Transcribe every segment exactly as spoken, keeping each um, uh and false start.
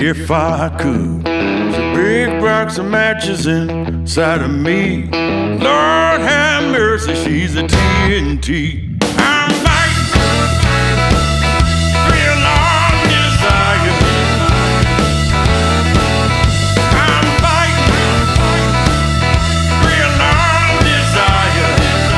if I could. There's a big box of matches inside of me. Lord have mercy, she's a T N T. I'm fighting real long desire. I'm fighting real long desire.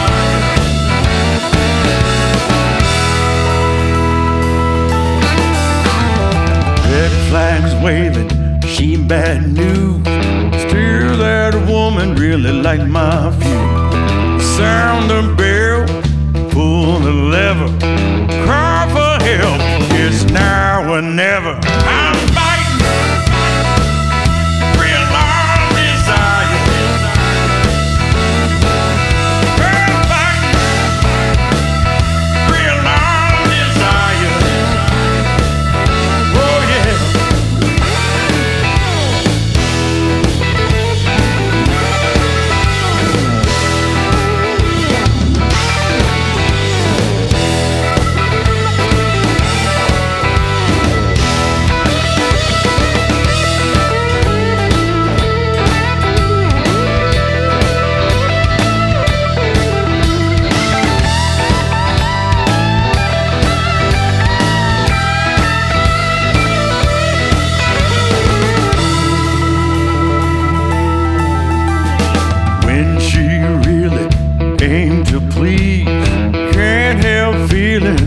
Red flags waving, she bad news. Still that woman really like my view. Sound the bell, pull the lever, cry for help, it's now or never. I'm fighting real long desire. I'm fighting real long desire. Oh yeah. When she really aimed to please, can't help feeling